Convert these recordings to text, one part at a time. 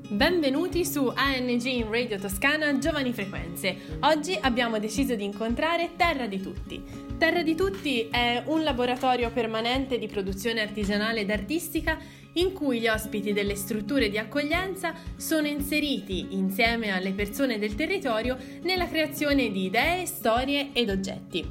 Benvenuti su ANG in Radio Toscana Giovani Frequenze. Oggi abbiamo deciso di incontrare Terra di Tutti. Terra di Tutti è un laboratorio permanente di produzione artigianale ed artistica in cui gli ospiti delle strutture di accoglienza sono inseriti insieme alle persone del territorio nella creazione di idee, storie ed oggetti.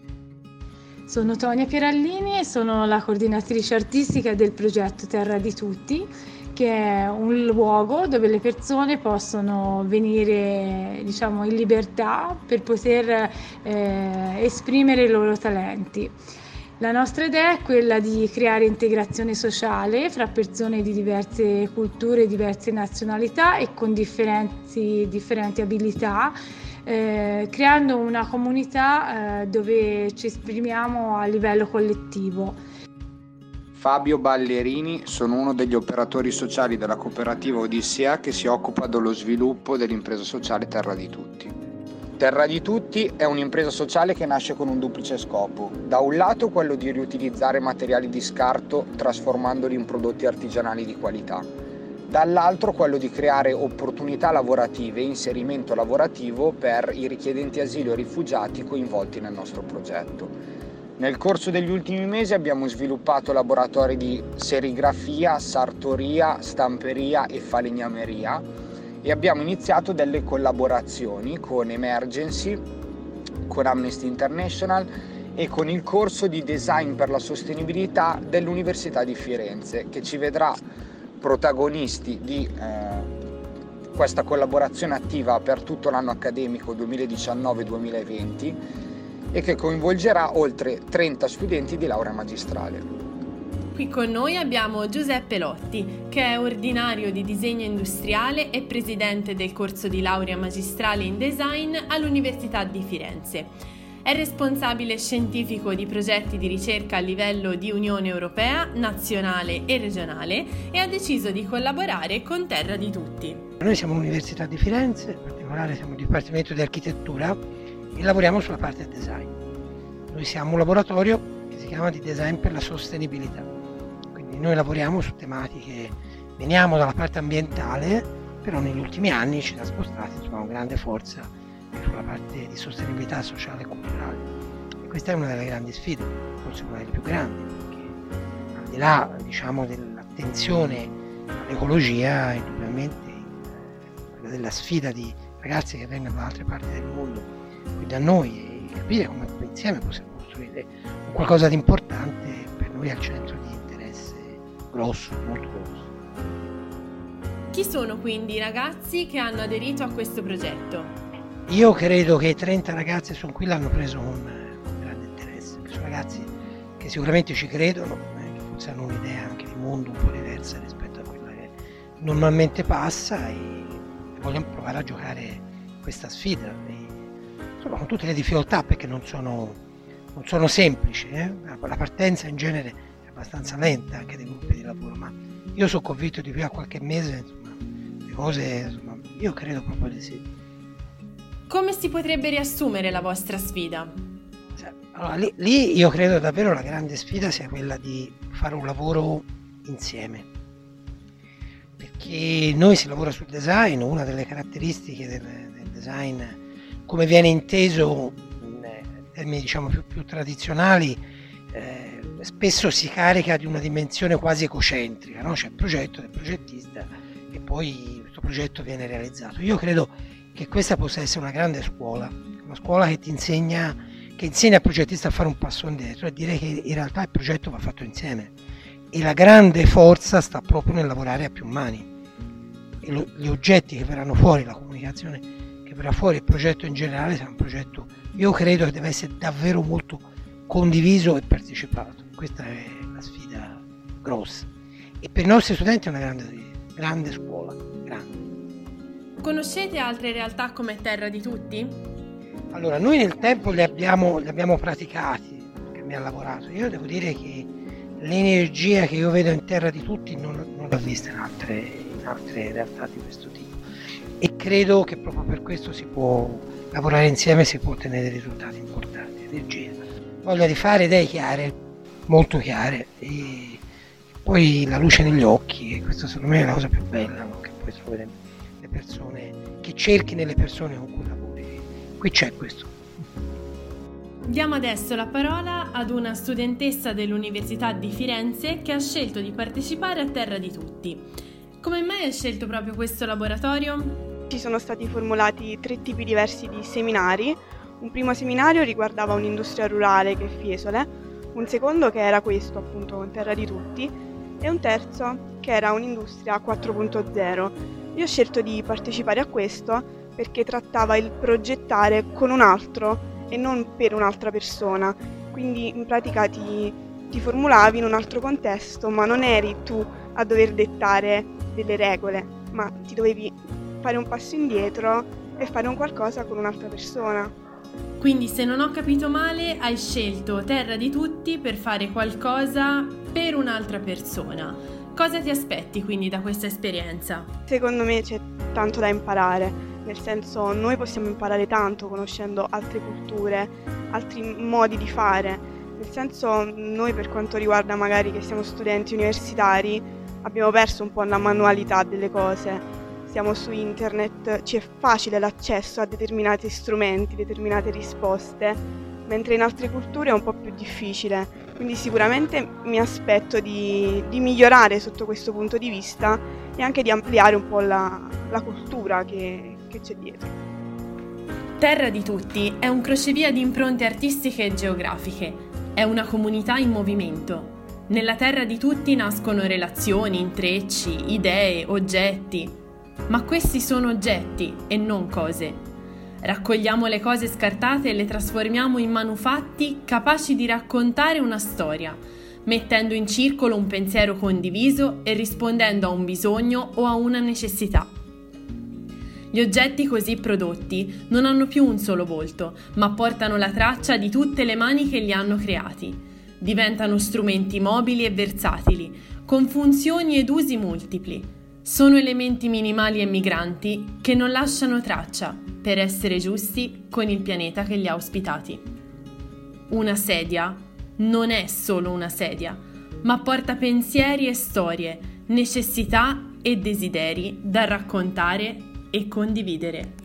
Sono Tonia Pierallini e sono la coordinatrice artistica del progetto Terra di Tutti, che è un luogo dove le persone possono venire, in libertà per poter esprimere i loro talenti. La nostra idea è quella di creare integrazione sociale fra persone di diverse culture, diverse nazionalità e con differenti abilità, creando una comunità dove ci esprimiamo a livello collettivo. Fabio Ballerini, sono uno degli operatori sociali della cooperativa Odissea che si occupa dello sviluppo dell'impresa sociale Terra di Tutti. Terra di Tutti è un'impresa sociale che nasce con un duplice scopo. Da un lato quello di riutilizzare materiali di scarto trasformandoli in prodotti artigianali di qualità. Dall'altro quello di creare opportunità lavorative e inserimento lavorativo per i richiedenti asilo e rifugiati coinvolti nel nostro progetto. Nel corso degli ultimi mesi abbiamo sviluppato laboratori di serigrafia, sartoria, stamperia e falegnameria e abbiamo iniziato delle collaborazioni con Emergency, con Amnesty International e con il corso di design per la sostenibilità dell'Università di Firenze, che ci vedrà protagonisti di questa collaborazione attiva per tutto l'anno accademico 2019-2020 e che coinvolgerà oltre 30 studenti di laurea magistrale. Qui con noi abbiamo Giuseppe Lotti, che è ordinario di disegno industriale e presidente del corso di laurea magistrale in design all'Università di Firenze. È responsabile scientifico di progetti di ricerca a livello di Unione Europea, nazionale e regionale e ha deciso di collaborare con Terra di Tutti. Noi siamo l'Università di Firenze, in particolare siamo il Dipartimento di Architettura e lavoriamo sulla parte design. Noi siamo un laboratorio che si chiama di design per la sostenibilità, quindi noi lavoriamo su tematiche, veniamo dalla parte ambientale, però negli ultimi anni ci siamo spostati con grande forza sulla parte di sostenibilità sociale e culturale. E questa è una delle grandi sfide, forse una delle più grandi, perché al di là dell'attenzione all'ecologia, indubbiamente quella della sfida di ragazzi che vengono da altre parti del mondo qui da noi e capire come insieme possiamo costruire qualcosa di importante per noi al centro di interesse grosso, molto grosso. Chi sono quindi i ragazzi che hanno aderito a questo progetto? Io credo che i 30 ragazzi sono qui l'hanno preso con grande interesse, sono ragazzi che sicuramente ci credono, che forse hanno un'idea anche di mondo un po' diversa rispetto a quella che normalmente passa e vogliono provare a giocare questa sfida. Insomma, con tutte le difficoltà perché non sono semplici, La partenza in genere è abbastanza lenta anche dei gruppi di lavoro, ma io sono convinto di qui a qualche mese, le cose, io credo proprio di sì. Come si potrebbe riassumere la vostra sfida? Allora, lì io credo davvero la grande sfida sia quella di fare un lavoro insieme, perché noi si lavora sul design, una delle caratteristiche del design come viene inteso in termini più tradizionali, spesso si carica di una dimensione quasi ecocentrica, no? C'è il progetto del progettista e poi questo progetto viene realizzato. Io credo che questa possa essere una grande scuola, una scuola che insegna al progettista a fare un passo indietro e dire che in realtà il progetto va fatto insieme e la grande forza sta proprio nel lavorare a più mani e gli oggetti che verranno fuori, la comunicazione che verrà fuori, il progetto in generale sarà un progetto, io credo che deve essere davvero molto condiviso e partecipato. Questa è la sfida grossa e per i nostri studenti è una grande scuola, grande. Conoscete altre realtà come Terra di Tutti? Allora, noi nel tempo li abbiamo praticati, che mi ha lavorato. Io devo dire che l'energia che io vedo in Terra di Tutti non l'ho vista in altre realtà di questo tipo. E credo che proprio per questo si può lavorare insieme, si può ottenere risultati importanti, energia, voglia di fare idee chiare, molto chiare e poi la luce negli occhi, e questo secondo me è la cosa più bella, no? Che questo le persone, che cerchi nelle persone con cui lavori. Qui c'è questo. Diamo adesso la parola ad una studentessa dell'Università di Firenze che ha scelto di partecipare a Terra di Tutti. Come mai hai scelto proprio questo laboratorio? Ci sono stati formulati 3 tipi diversi di seminari. Un primo seminario riguardava un'industria rurale che è Fiesole, un secondo che era questo appunto con Terra di Tutti e un terzo che era un'industria 4.0. Io ho scelto di partecipare a questo perché trattava il progettare con un altro e non per un'altra persona, quindi in pratica ti formulavi in un altro contesto, ma non eri tu a dover dettare delle regole, ma ti dovevi fare un passo indietro e fare un qualcosa con un'altra persona. Quindi, se non ho capito male, hai scelto Terra di Tutti per fare qualcosa per un'altra persona. Cosa ti aspetti quindi da questa esperienza? Secondo me c'è tanto da imparare. Nel senso, noi possiamo imparare tanto conoscendo altre culture, altri modi di fare. Nel senso, noi per quanto riguarda magari che siamo studenti universitari, abbiamo perso un po' la manualità delle cose. Siamo su internet, ci è facile l'accesso a determinati strumenti, determinate risposte, mentre in altre culture è un po' più difficile. Quindi sicuramente mi aspetto di migliorare sotto questo punto di vista e anche di ampliare un po' la cultura che c'è dietro. Terra di Tutti è un crocevia di impronte artistiche e geografiche. È una comunità in movimento. Nella Terra di Tutti nascono relazioni, intrecci, idee, oggetti. Ma questi sono oggetti e non cose. Raccogliamo le cose scartate e le trasformiamo in manufatti capaci di raccontare una storia, mettendo in circolo un pensiero condiviso e rispondendo a un bisogno o a una necessità. Gli oggetti così prodotti non hanno più un solo volto, ma portano la traccia di tutte le mani che li hanno creati. Diventano strumenti mobili e versatili, con funzioni ed usi multipli. Sono elementi minimali e migranti che non lasciano traccia per essere giusti con il pianeta che li ha ospitati. Una sedia non è solo una sedia, ma porta pensieri e storie, necessità e desideri da raccontare e condividere.